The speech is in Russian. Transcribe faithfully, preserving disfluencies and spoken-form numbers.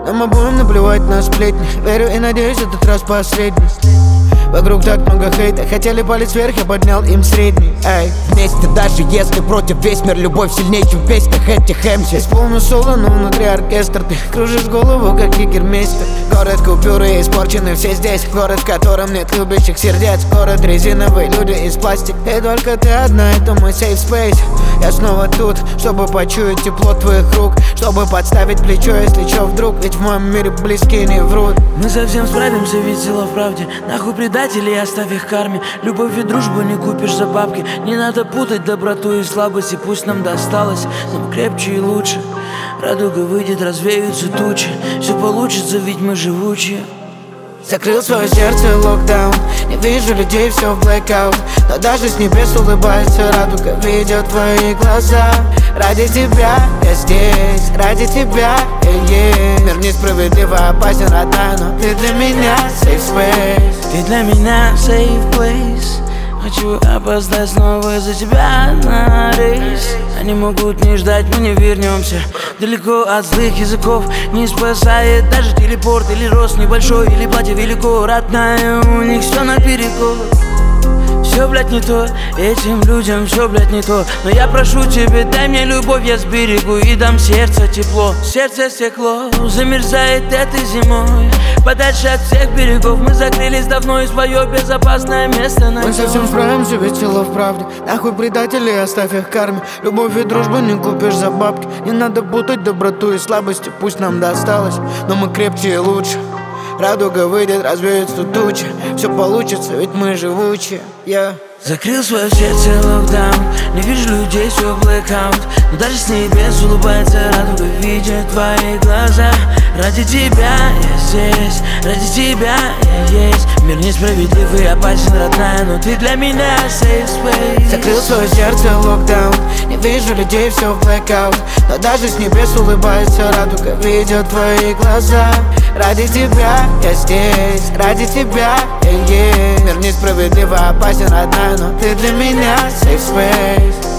Нам обоим наплевать на сплетни. Верю и надеюсь, этот раз последний. Вокруг так много хейта, хотели палец вверх, я поднял им средний. Эй. Вместе даже если против весь мир, любовь сильнее, чем в песнях этих эм си. Здесь полный соло, но внутри оркестр. Ты кружишь голову, как кикермейстер. Город купюры испорчены все здесь. Город, в котором нет любящих сердец. Город резиновый, люди из пластик. И только ты одна, это мой safe space. Я снова тут, чтобы почуять тепло твоих рук, чтобы подставить плечо, если чё вдруг. Ведь в моем мире близкие не врут. Мы совсем справимся, ведь сила в правде. Нахуй предателей, оставь их карме. Любовь и дружбу не купишь за бабки. Не надо путать доброту и слабость. И пусть нам досталось, но мы крепче и лучше. Радуга выйдет, развеются тучи. Все получится, ведь мы живучие. Закрыл свое сердце локдаун. Не вижу людей, все в blackout. Но даже с небес улыбается радуга, ведет твои глаза. Ради тебя я здесь, ради тебя я есть. Мир несправедливо опасен, родная, но ты для меня safe space. Ты для меня safe place. Хочу опоздать снова из-за тебя на рейс. Они могут не ждать, мы не вернемся. Далеко от злых языков не спасает даже телепорт. Или рост небольшой, или платье велико. Родная, у них все наперекор. Все, блядь, не то, этим людям все, блядь, не то. Но я прошу тебя, дай мне любовь, я сберегу и дам сердце тепло. Сердце стекло замерзает этой зимой. Подальше от всех берегов мы закрылись давно, и свое безопасное место найдем. Мы совсем справимся, ведь сила в правде. Нахуй предателей, оставь их карме. Любовь и дружбу не купишь за бабки. Не надо путать доброту и слабости. Пусть нам досталось, но мы крепче и лучше. Радуга выйдет, развеются тучи. Все получится, ведь мы живучие. Yeah. Закрыл свое сердце локдаун. Не вижу людей, все blackout. Но даже с небес улыбается радуга, видит твои глаза. Ради тебя я здесь, ради тебя я есть. Мир несправедливый и опасен, родная, но ты для меня safe space. Закрыл свое сердце локдаун. Не вижу людей, все в blackout. Но даже с небес улыбается радуга, видит твои глаза. Ради тебя я здесь, ради тебя я есть. Мир несправедливо опасен, родная, но ты для меня safe space.